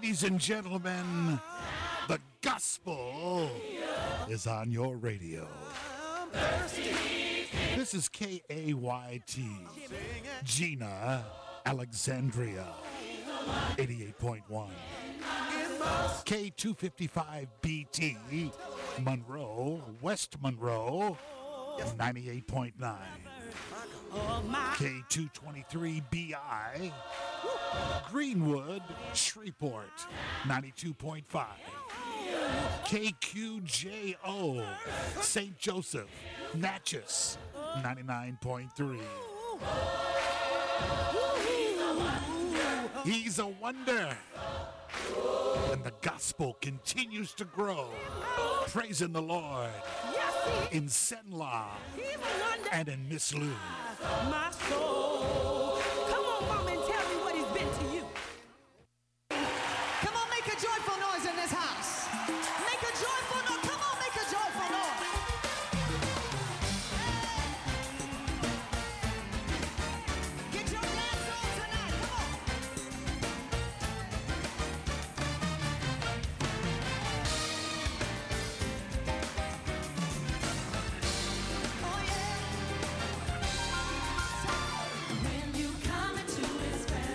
Ladies and gentlemen, the gospel is on your radio. This is KAYT, Gina, Alexandria, 88.1. K255BT, Monroe, West Monroe, 98.9. K223BI, Greenwood, Shreveport, 92.5. KQJO, St. Joseph, Natchez, 99.3. He's a wonder. And the gospel continues to grow. Praising the Lord in Senla and in Miss Lou. My soul. Come on, mama, and tell me what he's been to you. Come on, make a joyful noise in this house. Make a joyful noise. Come on, make a joyful noise. Get your dance on tonight. Come on. Oh, yeah. When you come into his presence.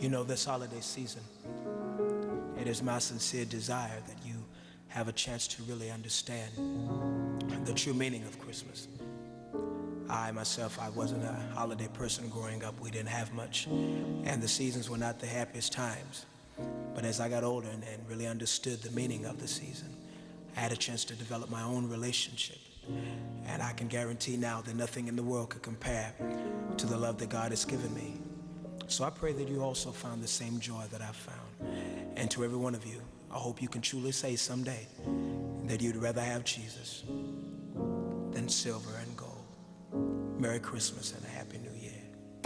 You know, this holiday season, it is my sincere desire that you have a chance to really understand the true meaning of Christmas. I myself, I wasn't a holiday person growing up. We didn't have much, and the seasons were not the happiest times. But as I got older and really understood the meaning of the season, I had a chance to develop my own relationship. And I can guarantee now that nothing in the world could compare to the love that God has given me. So I pray that you also found the same joy that I found. And to every one of you, I hope you can truly say someday that you'd rather have Jesus than silver and gold. Merry Christmas and a Happy New Year.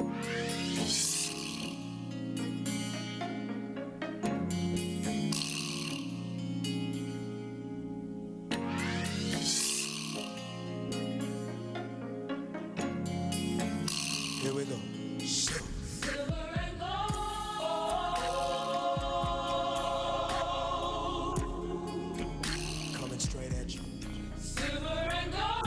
Here we go. Silver and gold. Coming straight at you. Silver and gold.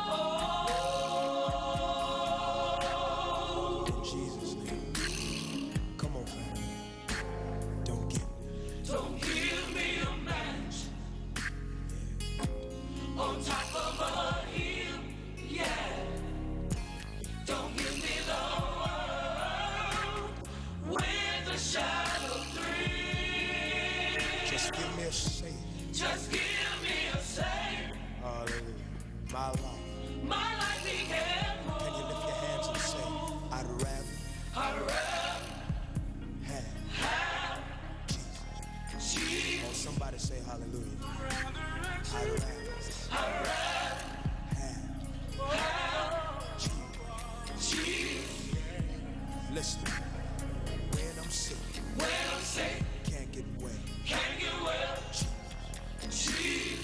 In Jesus' name. Come on, fam. Don't give me a match on top of a hill. Yeah. Don't give me the world with a shadow thrill. Just give me a safe. Just give me a safe. Hallelujah. My life. My life became whole. Can you lift your hands and say, I'd rather have Jesus. Oh, somebody say hallelujah. I'd rather have Jesus. Listen. When I'm sick, can't get well. Jesus.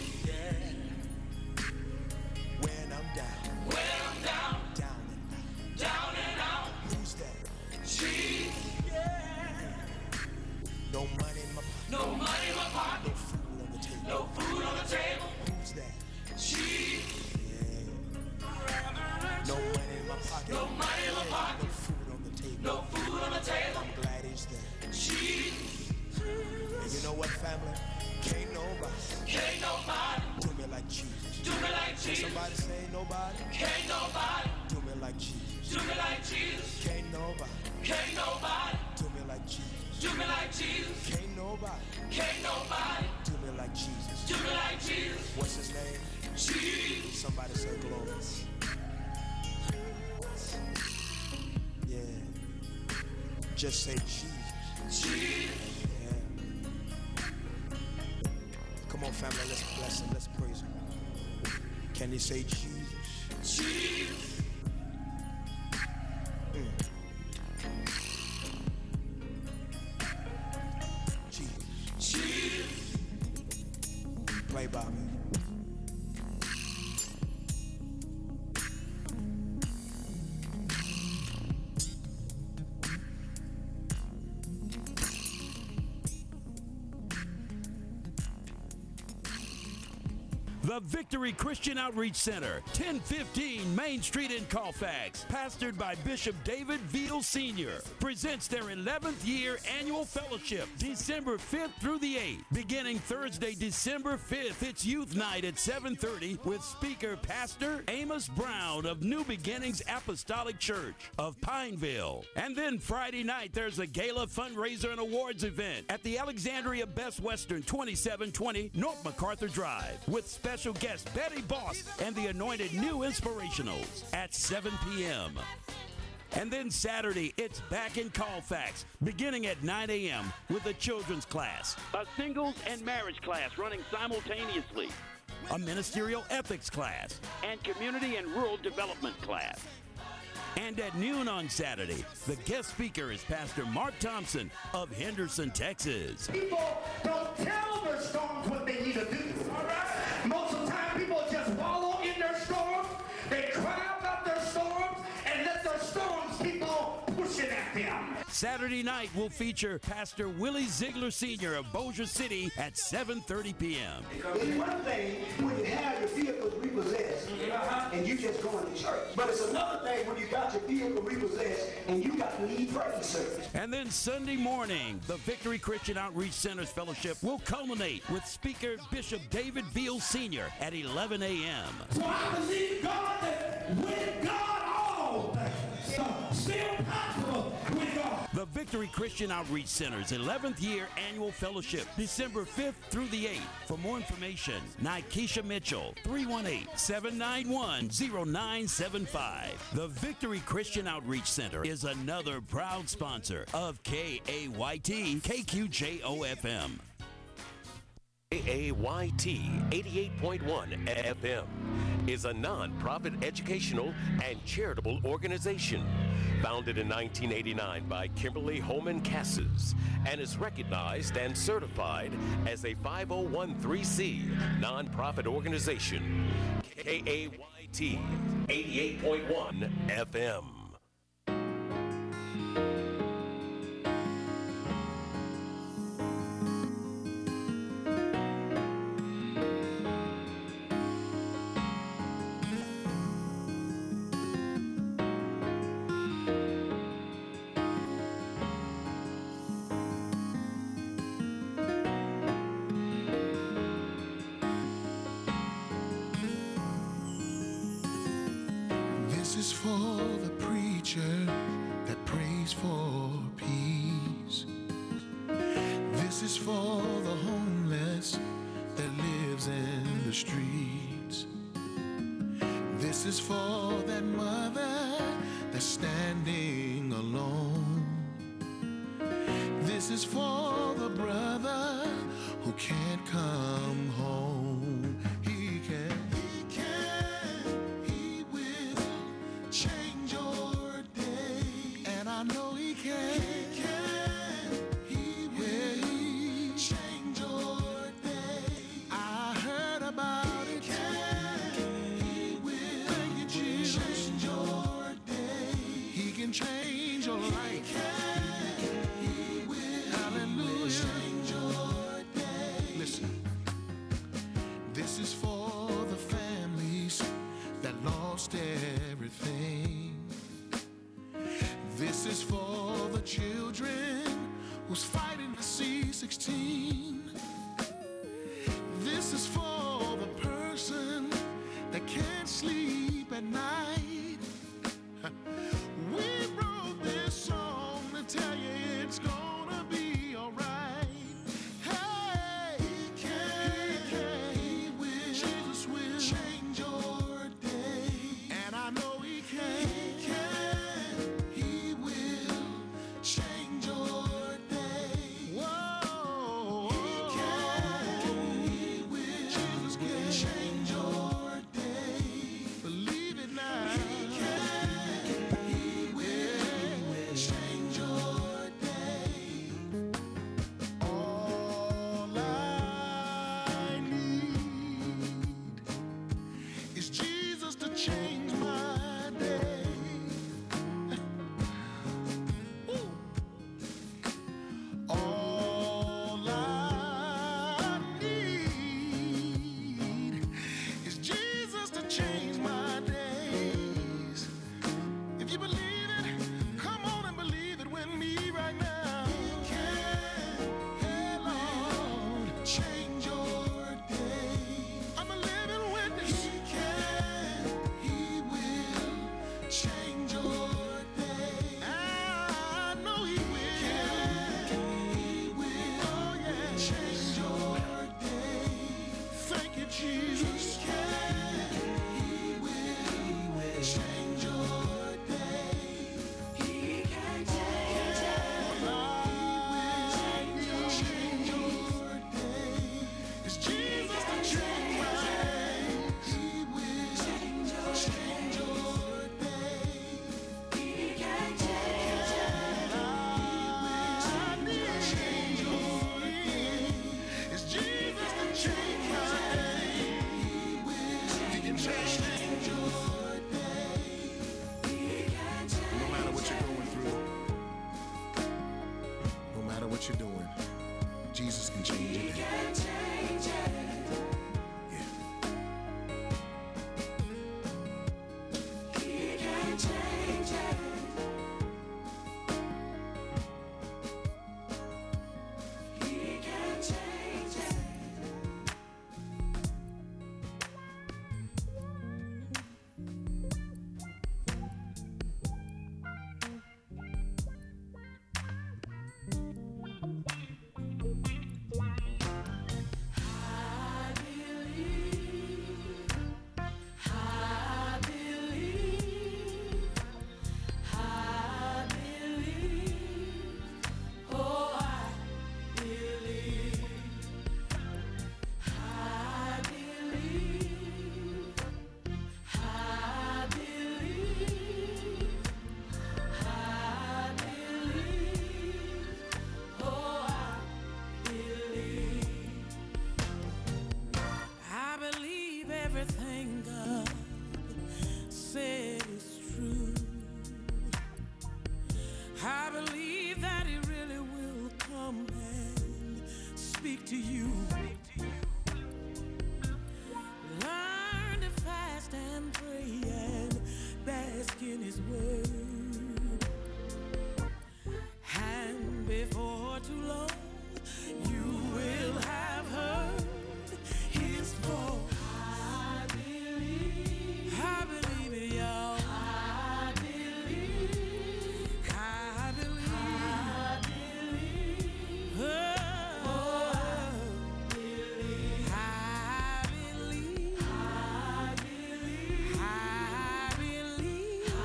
When I'm down and out. Who's that? Jesus. No money in my pocket. No food on the table. Who's that? Jesus. Yeah. No money in my pocket. No food on the table. I'm glad he's there. Jesus. And you know what, family? Can't nobody do me like Jesus. Somebody say nobody. Can't nobody Do me like Jesus. do me like Jesus. Can't nobody Can't nobody do me like Jesus. do me like Jesus. Can't nobody Can't nobody do me like Jesus. do me like Jesus. What's his name? Jesus. Somebody say glory. Yeah. Just say Jesus. Jesus. Yeah. Come on, family, let's bless him. Let's praise him. Can you say Jesus? Jesus. Jesus. Jesus. Play by me. The Victory Christian Outreach Center, 1015 Main Street in Colfax, pastored by Bishop David Veal Sr., presents their 11th year annual fellowship, December 5th through the 8th. Beginning Thursday, December 5th, it's Youth Night at 7:30 with speaker Pastor Amos Brown of New Beginnings Apostolic Church of Pineville. And then Friday night, there's a gala fundraiser and awards event at the Alexandria Best Western, 2720 North MacArthur Drive, with special guest Betty Boss and the Anointed New Inspirationals at 7 p.m. And then Saturday, it's back in Colfax, beginning at 9 a.m. with a children's class, a singles and marriage class running simultaneously, a ministerial ethics class, and community and rural development class. And at noon on Saturday, the guest speaker is Pastor Mark Thompson of Henderson, Texas. People don't tell their storms what they need to do. All right? Most of the time, people just wallow in their storms. They cry about their storms and let their storms keep on pushing at them. Saturday night will feature Pastor Willie Ziegler Sr. of Bossier City at 7:30 p.m. It's one thing when you have your vehicles repossessed and you just going to church. But it's another thing when you got your vehicle repossessed and you got to lead praise service. And then Sunday morning, the Victory Christian Outreach Center's fellowship will culminate with speaker Bishop David Veal Sr. at 11 a.m. So I believe God that with God all things are still possible with God. The Victory Christian Outreach Center's 11th year annual fellowship, December 5th through the 8th. For more information, Nikesha Mitchell, 318-791-0975. The Victory Christian Outreach Center is another proud sponsor of KAYT KQJO-FM. KAYT 88.1 FM is a non-profit educational and charitable organization founded in 1989 by Kimberly Holman Cassis and is recognized and certified as a 5013C non-profit organization. KAYT 88.1 FM. This is for the preacher that prays for peace. This is for the homeless that lives in the streets. This is for that mother that's standing alone. This is for the brother who can't come home. He will change your day, and I know he can. He will change your day. I heard about it. He will change your day. He can change your life. He will. Hallelujah. Change your day. Listen. This is for the families that lost everything. This is for the children who's fighting the C-16. This is for the person that can't sleep at night. We wrote this song to tell you it's gonna be alright. Hey, he will. Jesus will change your day, and I know he can. He will change your day. Whoa, speak to you. Learn to fast and pray and bask in his word. And before too long, you will have heard his voice. I believe it, y'all. I believe. I believe. I believe. Oh, I believe. I believe. I believe. I believe. I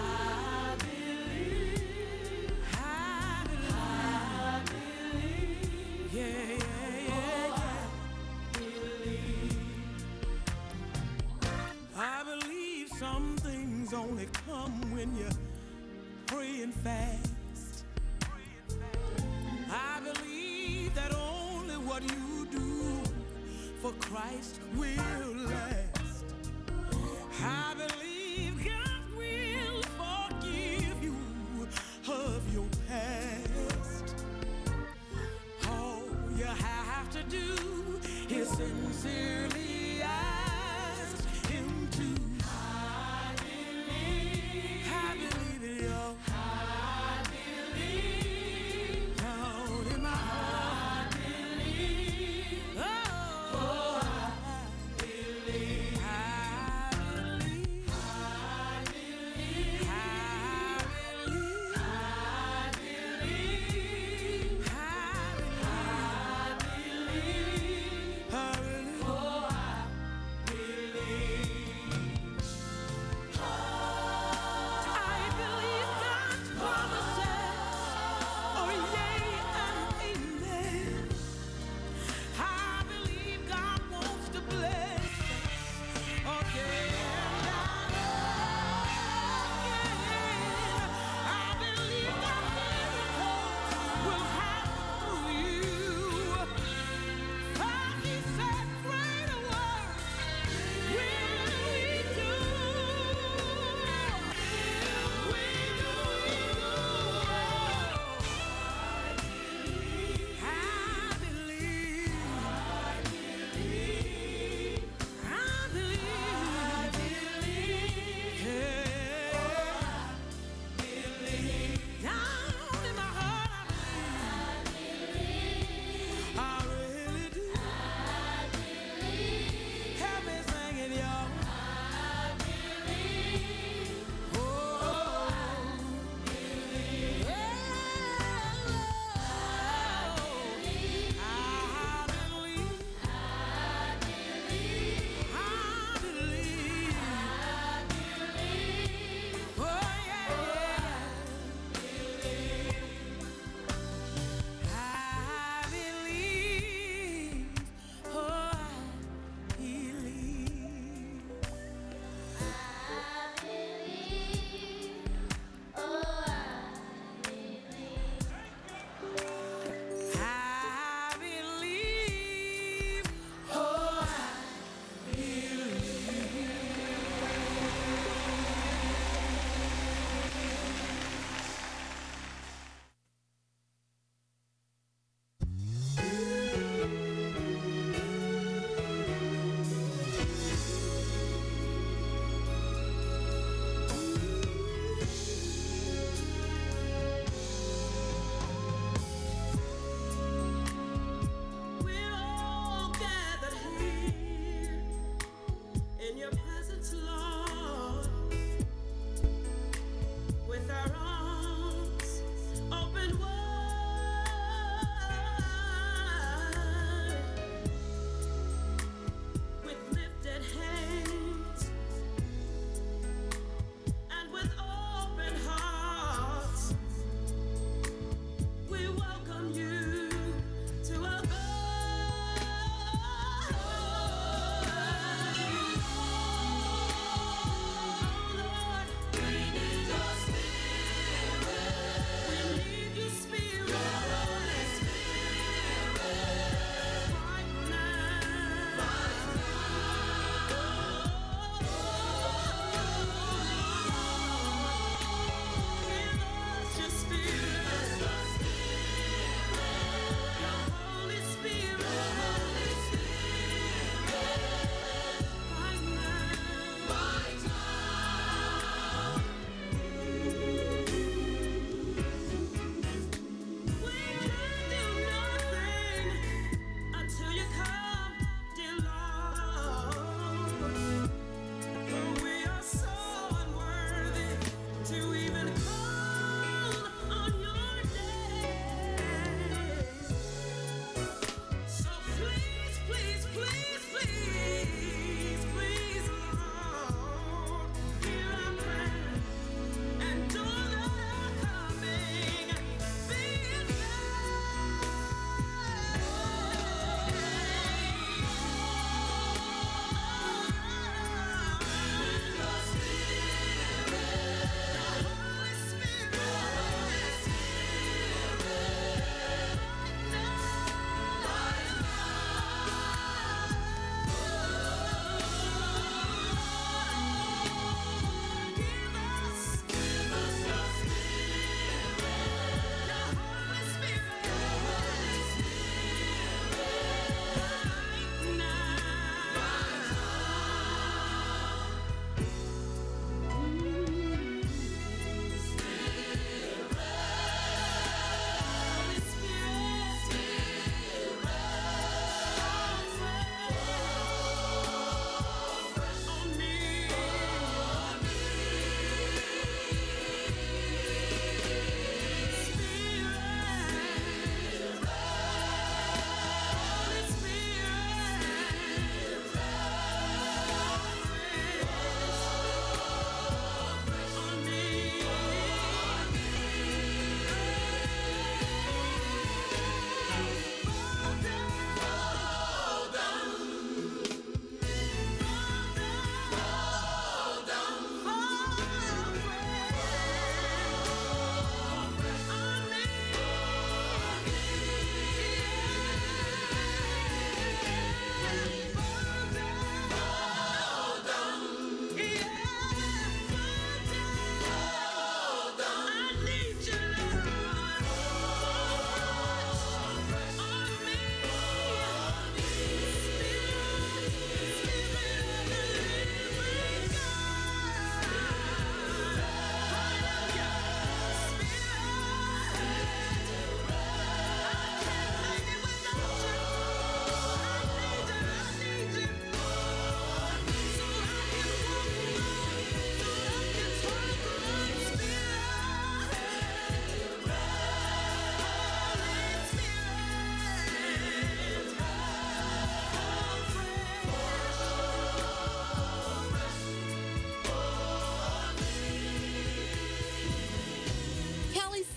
believe. Yeah, yeah, yeah, yeah. I believe some things only come when you pray and fast. I believe that only what you do for Christ will last. I believe God will forgive you of your past. All you have to do is sincerely ask him to. I believe it, y'all. I believe. Down in my heart. I believe. Oh, I believe. I believe. I believe. I believe. I believe. I believe. I believe.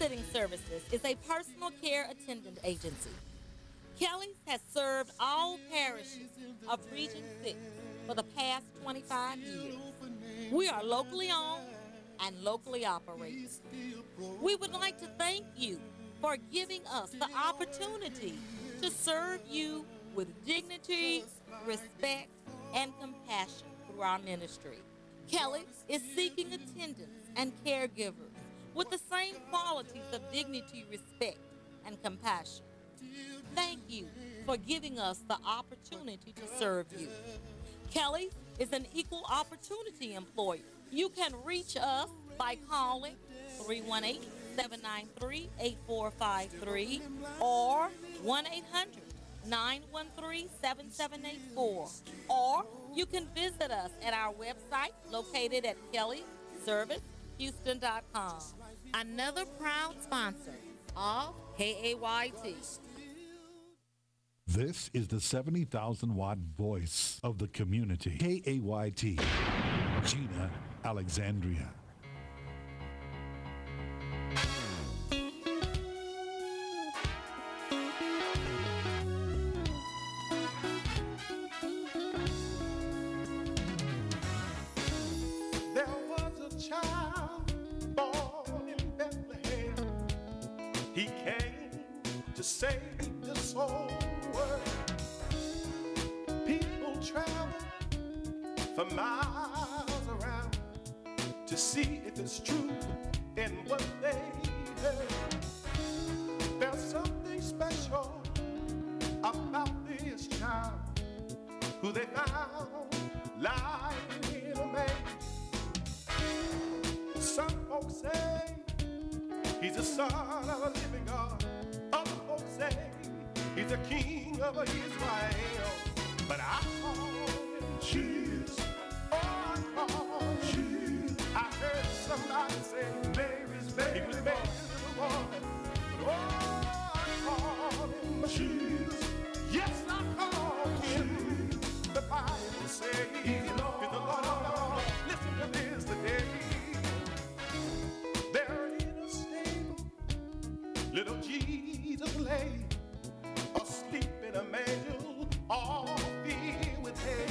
Babysitting Services is a personal care attendant agency. Kelly's has served all parishes of Region 6 for the past 25 years. We are locally owned and locally operated. We would like to thank you for giving us the opportunity to serve you with dignity, respect, and compassion through our ministry. Kelly's is seeking attendants and caregivers with the same qualities of dignity, respect, and compassion. Thank you for giving us the opportunity to serve you. Kelly's is an equal opportunity employer. You can reach us by calling 318-793-8453 or 1-800-913-7784. Or you can visit us at our website located at kellyservicehouston.com. Another proud sponsor of KAYT. This is the 70,000-watt voice of the community. KAYT, Gina Alexandria. There was a child born in Bethlehem. He came to save this whole world. People travel for miles around to see if it's true in what they heard. There's something special about this child who they found lying in a manger. Some folks say he's the son of a living God. Other folks say he's the king of Israel. But I call him Jesus. Oh, I call him Jesus. I heard somebody say Mary's baby. He was Mary's little boy. Oh, I call him Jesus. Yes, I call him Jesus. The Bible says he's the Lord. Listen to this today. There in a stable, little Jesus lay, asleep in a manger, all filled with hay.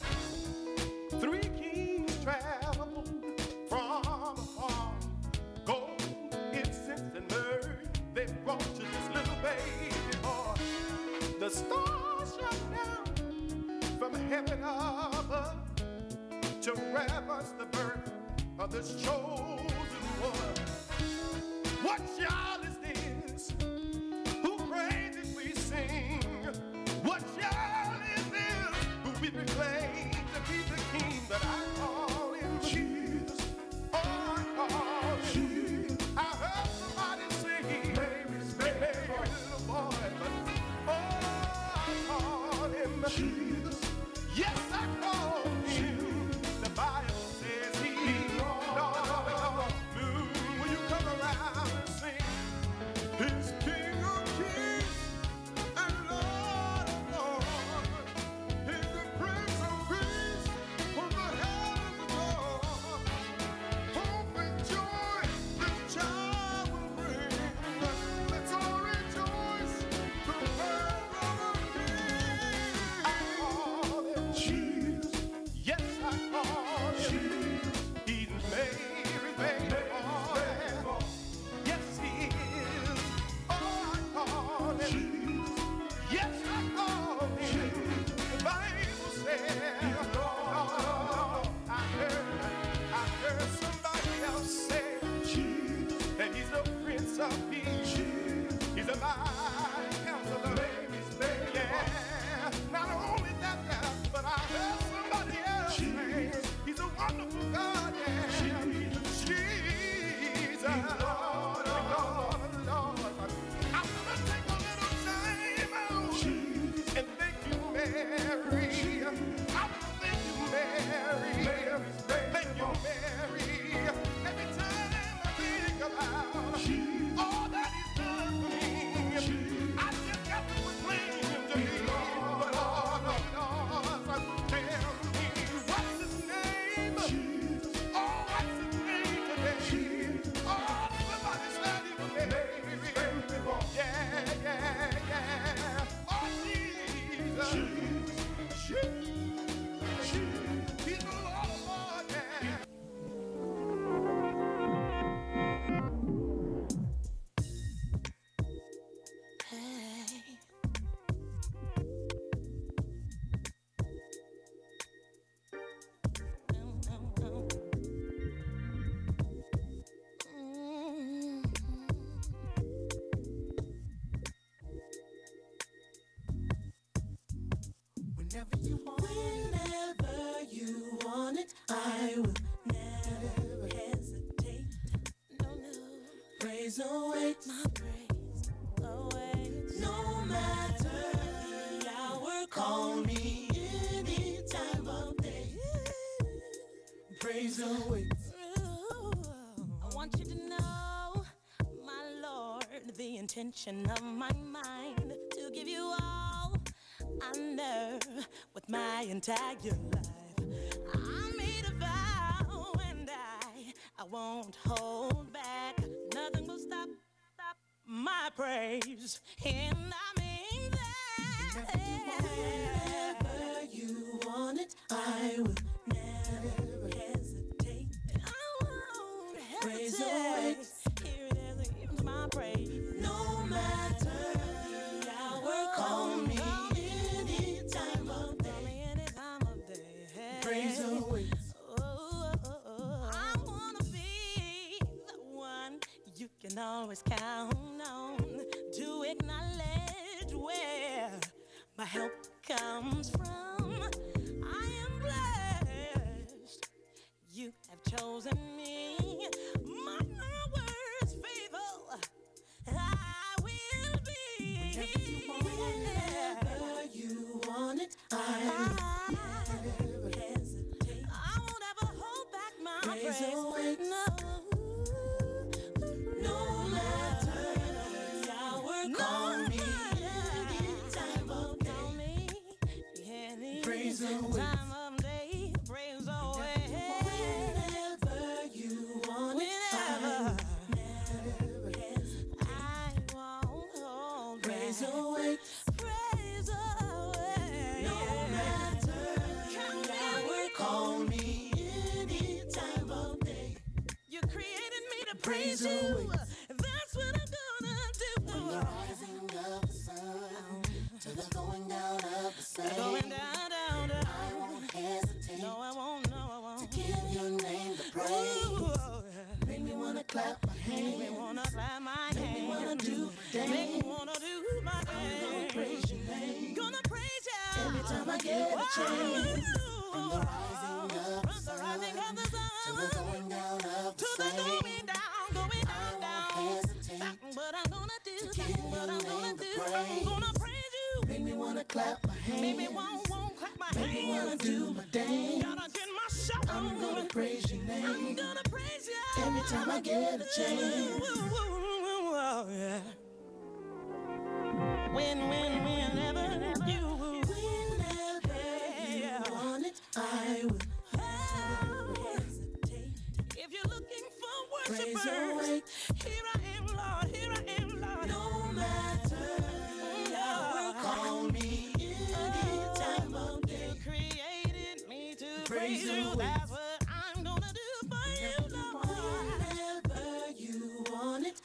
3 kings traveled from afar, gold, incense, and myrrh they brought to this little baby boy. The stars shone down from heaven above to reverence the birth of this chosen one. What child is this? Who praises we sing? What child is this? Who we proclaim to be the king? That I call him Jesus. Oh, I call him Jesus. I heard somebody sing Mary's baby, little boy. But oh, I call him Jesus. Yes, I call him. The Bible says he's Lord. Will you come around and sing? He's King of Kings and Lord of Lords. He's the Prince of Peace from the heavens above. Hope and joy this child will bring. Let's all rejoice to the birth of a King. I call him Jesus. Yes, I call him Jesus. He's Mary's baby boy. Yes, he is. Oh, I call him Jesus. Yes, I call him Jesus. The Bible says, I heard somebody else say Jesus. That he's the Prince of Peace. He's a mighty counselor. Yeah. Not only that, but I heard somebody else say he's a wonderful God. Yeah. Jesus. Lord. I'm gonna take a little time out and thank you, Mary. I'm gonna thank you, Mary. Thank you, Mary. Every time I think about all that he's done for me, I just got to proclaim him to me. But Lord, tell me, what's his name? Oh, what's his name today? Oh, somebody stand for me. Whenever you want it, I will never hesitate. No, no. Praise awaits. My praise awaits. No matter the hour, call me any time of day. Praise awaits. I want you to know, my Lord, the intention of my mind to give you all I know with my entire life. I made a vow and I won't hold back. Nothing will stop my praise. And I mean that. Whenever you want it, I will never hesitate. I won't hesitate. Praise awaits. Here it is, here's my praise. No matter the hour, call me any time of day. Any time of day. Praise awaits. I wanna be the one you can always count on to acknowledge where my help comes from. I am blessed. You have chosen me. My word's faithful. I will be. Whenever you want it, I never hesitate. I won't ever hold back my praise. No matter the hour, call me any time of day. Call me any time of day. Praise away. Whenever you want it, I never hesitate. I won't hold back. Praise away. Praise away. No matter the hour, call me any time of day. You created me to praise you. That's what I'm gonna do. From the rising of the sun to the going down of the same. Going down, down, down. I won't hesitate. No, I won't. No, I won't. To give your name the praise. Make me wanna clap my hands. Make me wanna clap my hands. Make me wanna do my dance. Make me wanna do my dance. I'm gonna praise your name. Gonna praise you every time I get a chance. From the rising of the sun to the going down of the same. What I'm gonna do, what I'm gonna do, I'm gonna praise you. Make me wanna clap my hands. Make me won't clap my hands. Make me wanna do my dance. Gotta get my shot on. I'm gonna praise your name. I'm gonna praise you every time I get a chance. Whenever you want it, I will never hesitate. If you're looking for worshipers, here I am, Lord. Here I am, Lord. No matter the hour, call me any time of day. You created me to praise you. That's what I'm gonna do for you, Lord. Whenever you want it,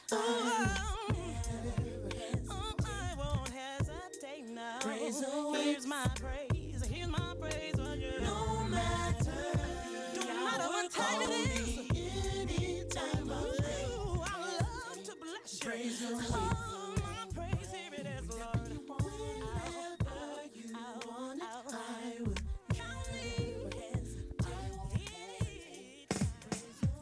I won't hesitate now. Praise here's my praise. Here's my praise for you. No matter what time it is. Any time of day. I love to bless you. Praise the Lord. Oh, my praise, here it is, Lord. Whenever you want it, I will never hesitate. I won't hesitate. Praise the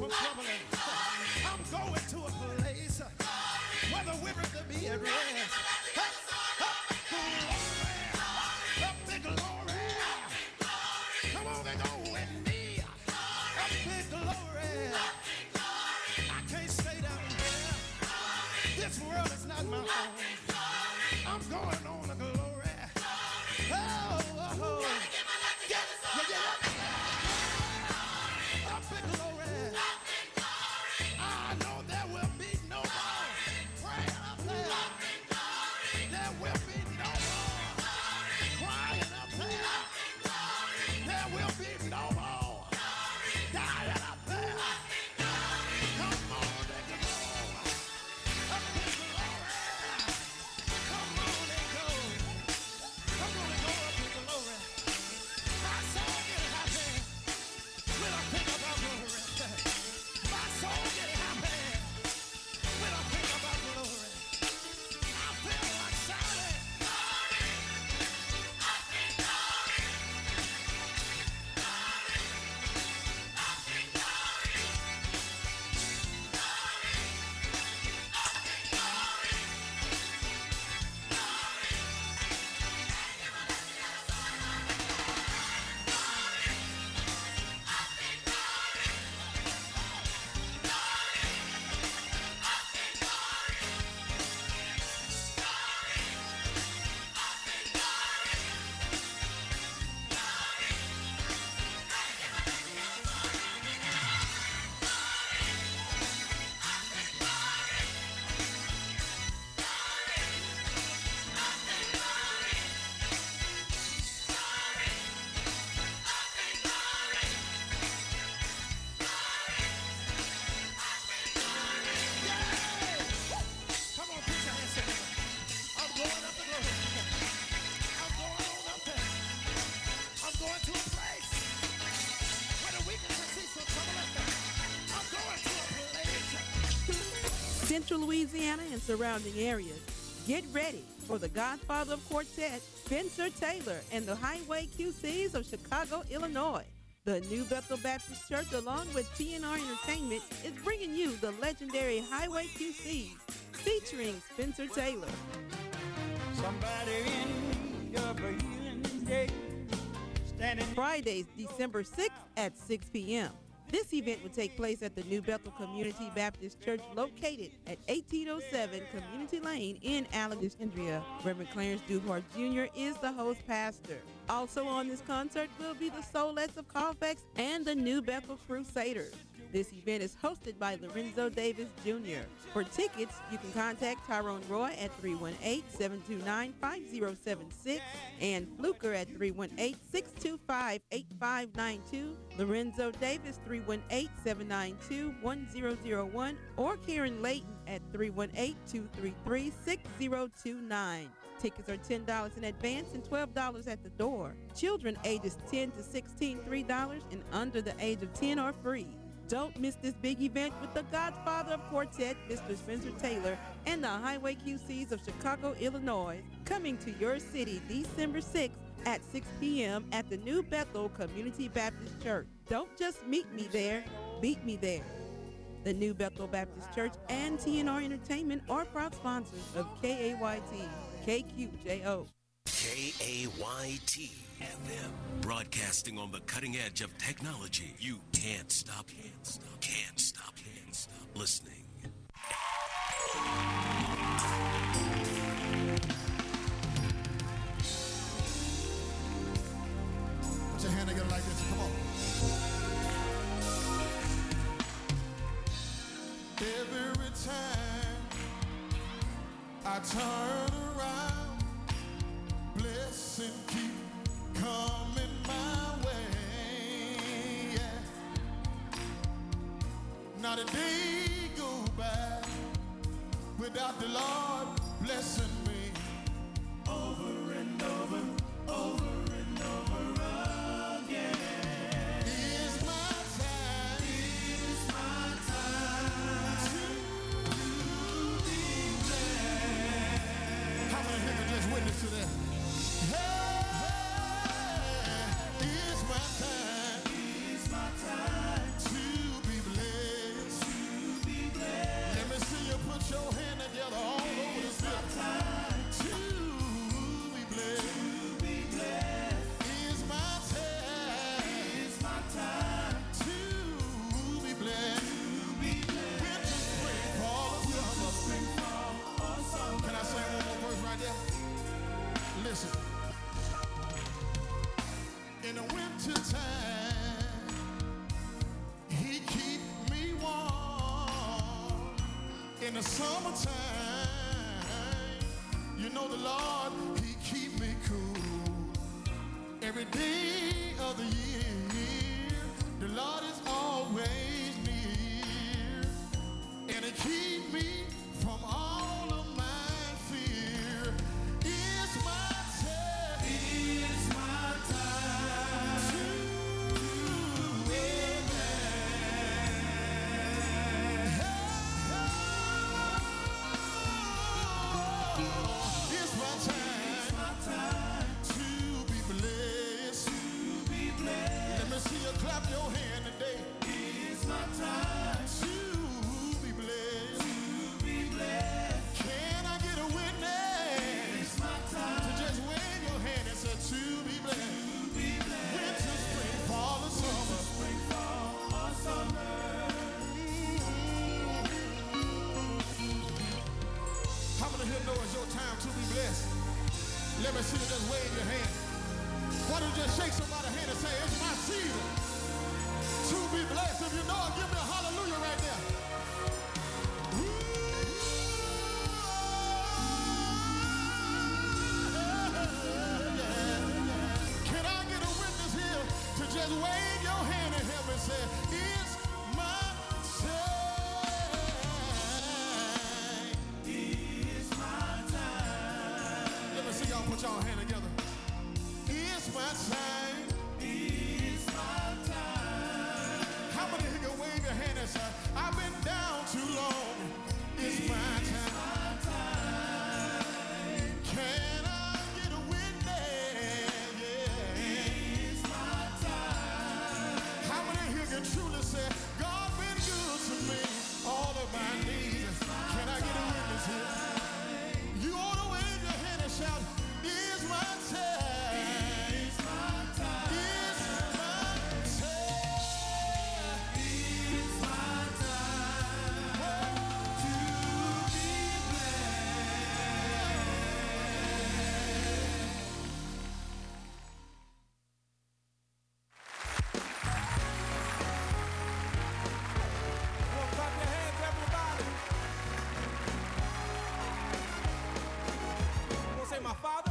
from troubling. I'm going to a place where the weary could be at rest. Up big glory. Come on and go with me. Up big glory. I can't stay down here. This world is not my home. I'm going on to glory. Oh, oh, oh. Up big glory. I know there will be no more praying up there. There will be no more crying up there. There will be no more dying up there. Come on and go. Up big glory. Come on and go. I'm gonna go up in glory. My soul get happy when I think about glory. My soul get happy when I think about glory. I feel like shouting. Come on, put your hands together. I'm going up to glory. I'm going on up there. I'm going to a place where the weak can see some trouble up there. I'm going to a place. Central Louisiana and surrounding areas. Get ready for the Godfather of Quartet, Spencer Taylor, and the Highway QCs of Chicago, Illinois. The New Bethel Baptist Church, along with TNR Entertainment, is bringing you the legendary Highway QCs, featuring Spencer Taylor. Somebody in need of a healing today. Fridays, December 6th at 6 p.m. This event will take place at the New Bethel Community Baptist Church located at 1807 Community Lane in Alexandria. Reverend Clarence Duhart Jr. is the host pastor. Also on this concert will be the Soulettes of Colfax and the New Bethel Crusaders. This event is hosted by Lorenzo Davis Jr. For tickets, you can contact Tyrone Roy at 318-729-5076 and Fluker at 318-625-8592, Lorenzo Davis 318-792-1001, or Karen Layton at 318-233-6029. Tickets are $10 in advance and $12 at the door. Children ages 10 to 16, $3, and under the age of 10 are free. Don't miss this big event with the Godfather of Quartet, Mr. Spencer Taylor, and the Highway QCs of Chicago, Illinois, coming to your city December 6th at 6 p.m. at the New Bethel Community Baptist Church. Don't just meet me there, beat me there. The New Bethel Baptist Church and TNR Entertainment are proud sponsors of KAYT, KQJO. KAYT FM, broadcasting on the cutting edge of technology. You can't stop listening. Put your hand together like this. Come on. Every time I turn around, blessing keep coming my way. Yeah. Not a day go by without the Lord blessing me. Over and over, over and over again. It's my time. It's my time to be blessed. How many people just witness to that? It's my time to be blessed. wintertime, he keep me warm. In the summertime, you know the Lord, he keep me cool. Every day of the year, the Lord is always near. And he keep me from all of my fear. It's my time. It's my time to be blessed. It's my time to be blessed. Let me see you clap your hand today. It's my time to be blessed. Can I get a witness? It's my time to just wave your hand and say to be blessed. Winter, spring, fall, or summer. How many here know it's your time to be blessed? Let me see you just wave your hand. Why don't you just shake somebody's hand and say, it's my season to be blessed. If you know it, give me a hallelujah right there. Can I get a witness here to just wave your hand and help me say, it's my time. It's my time. Let me see y'all put y'all hand together. It's my time. It's my time. How many here can wave your hand and say, I've been down too long. It's my time. Can I get a witness? Yeah. It's my time. How many here can truly say, God been good to me all of my needs? Can I get a witness here? You ought to wave your hand and shout, it's my time. It's my time. It's my time. It's my time to be Well, clap your hands, everybody. Gonna say, my Father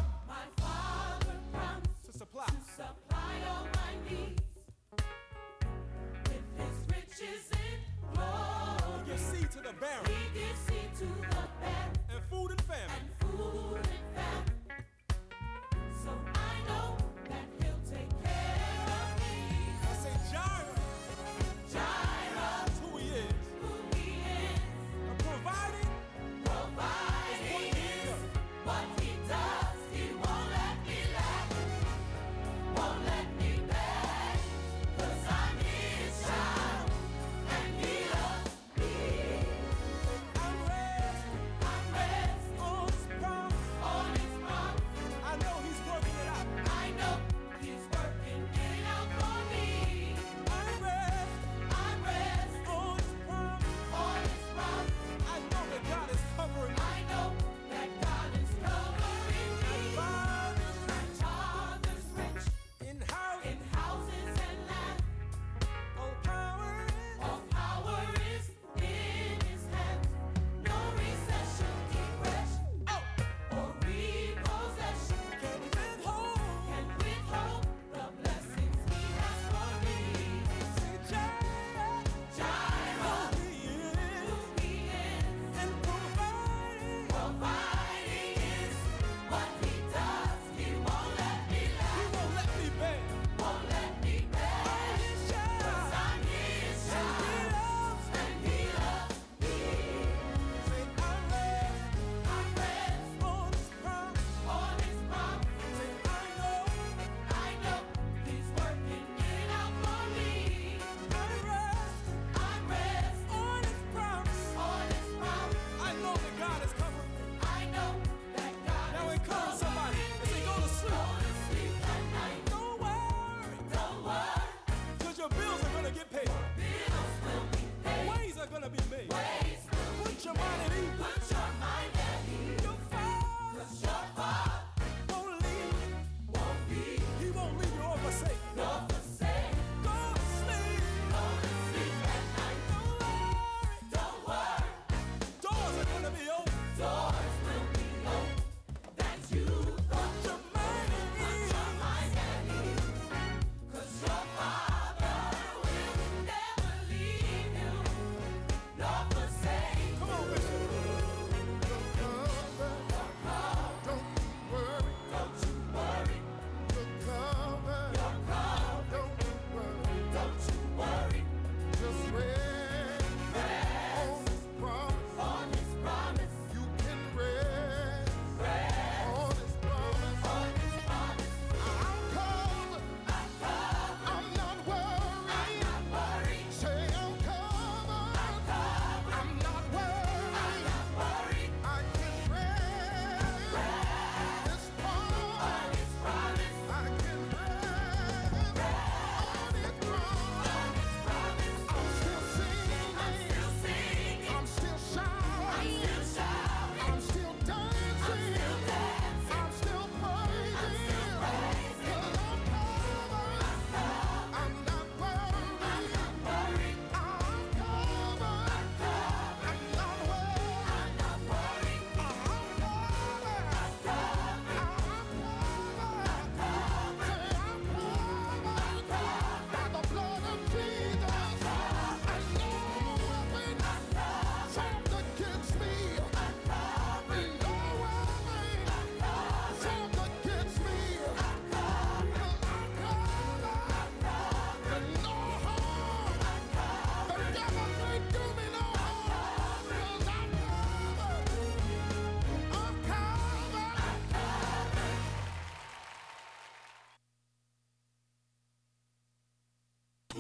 to supply all my needs with his riches in glory. Give seed to the barren. He gives seed to the barren and food and famine. So I know that he'll take care of me. I say, Jireh. Jireh, that's who he is. And providing is what he does. He won't let me lack, won't let me beg, 'cause I'm his child and he loves me. I'm raised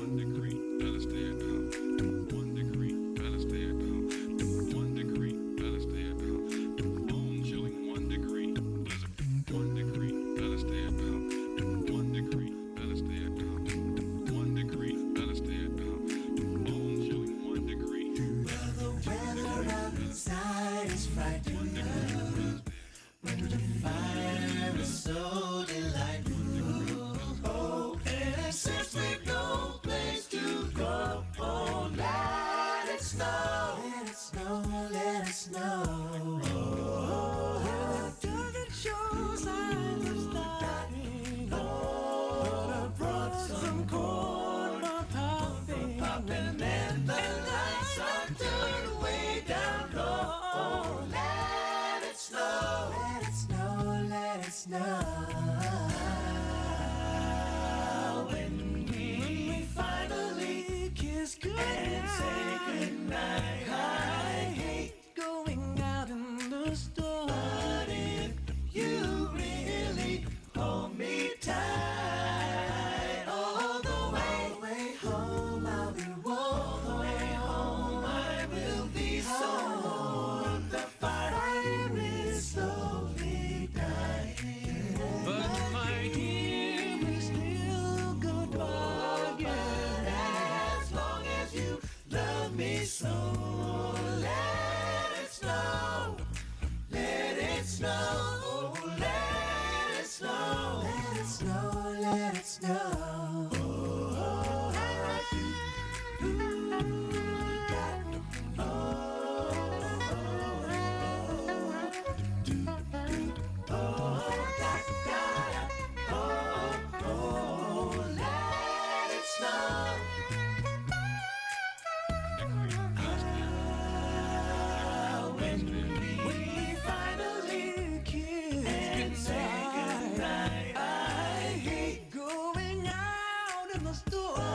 Going out in the store.